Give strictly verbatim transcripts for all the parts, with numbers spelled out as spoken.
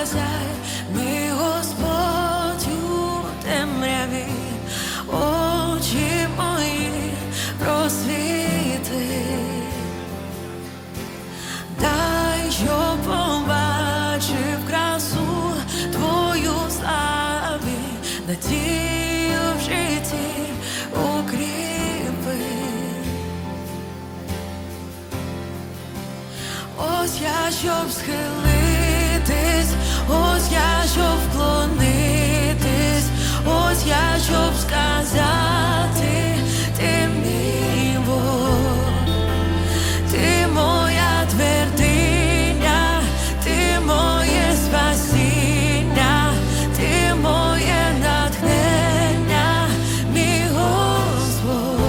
засяй, мій Господь у темряві, очі мої просвіти, дай, щоб побачив красу Твою славі, надію в житті укріпи. Ось я, щоб схилитись, ось я, щоб вклонитись, ось я, щоб сказати, ти мій Бог, ти моя твердиня, ти моє спасіння, ти моє натхнення, мій Господь.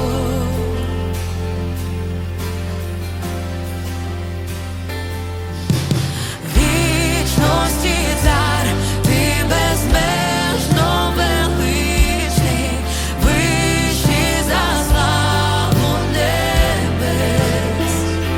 Вічності цар, ти безмежно величний, вищий за славу небес.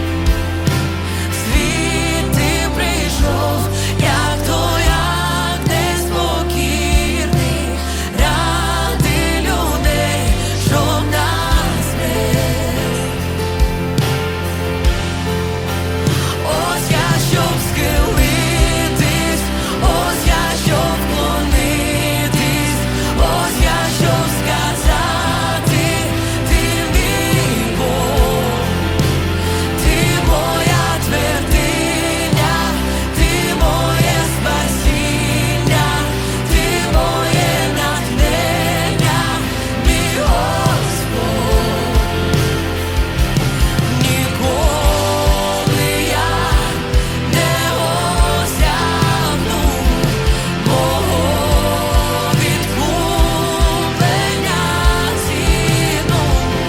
Світ ти прийшов, як той агнець покірний, ради людей, щоб нас вести. Ось я, щоб схилитись, ось я, щоб вклонитись, ось я, щоб сказати, ти мій Бог, ти моя твердиня, ти моє спасіння, ти моє натхнення, мій Господь. Ніколи я не осягну мого відкуплення ціну,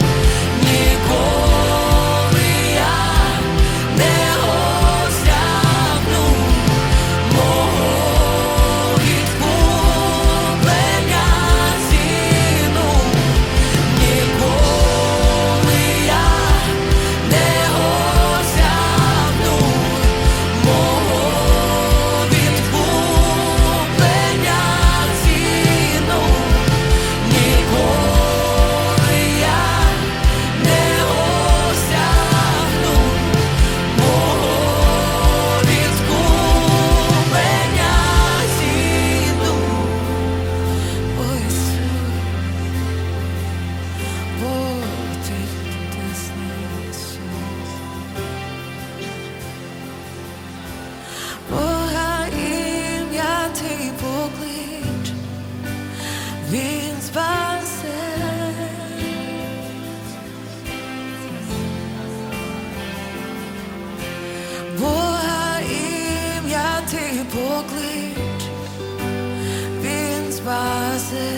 ніколи я не осягну мого відкуплення ціну, ніколи я не осягну мого відкуплення ціну, ніколи я не осягну мого відкуплення ціну. О, Ісус, Бо ти чудесний Ісус. Бога ім'я ти поклич, Він спасе. Бога ім'я ти поклич, Він спасе.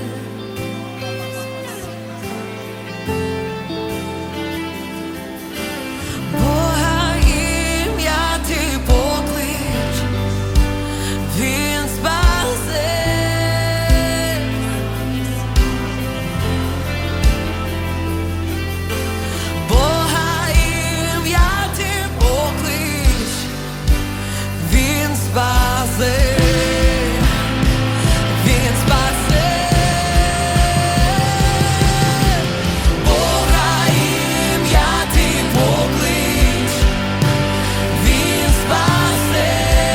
Бога ім'я ти поклич, Він спасе. Бога ім'я ти поклич, Він спасе. Він спасе. Бога ім'я ти поклич, Він спасе.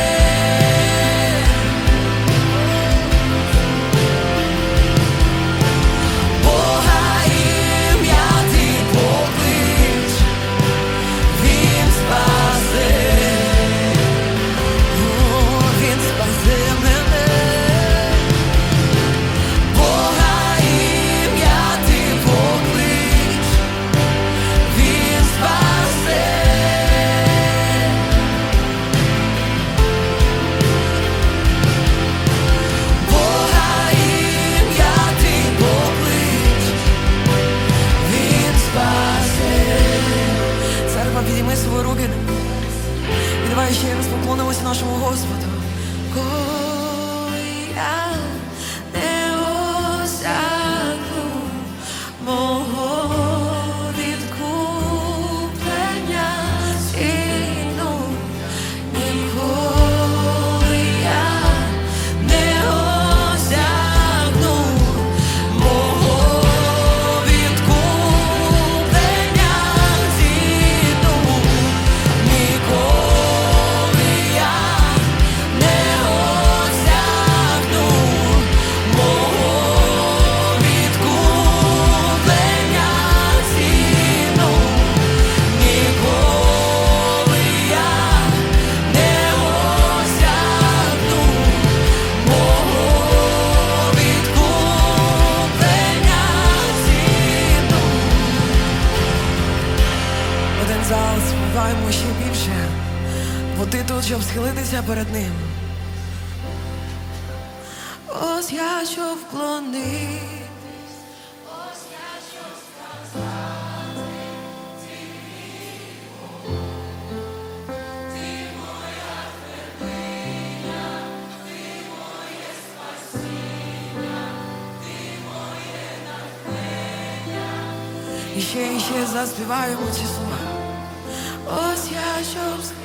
Бога ім'я ти поклич, Він спасе. О, Він спасе мене. Бога ім'я ти поклич, Він спасе. Бога ім'я ти поклич, Він спасе. Церква, підійми свої руки. І давай ще раз поклонимося нашому Господу. Коли я не осягну мого відкуплення ціну, ніколи я вклонитися перед ним. Ось я що вклонитись. Ось я що сказати. Ти моя твердиня, ти моє спасіння, ти моє натхнення. І ще, і ще заспіваємо ці слова. Ось я що сказати.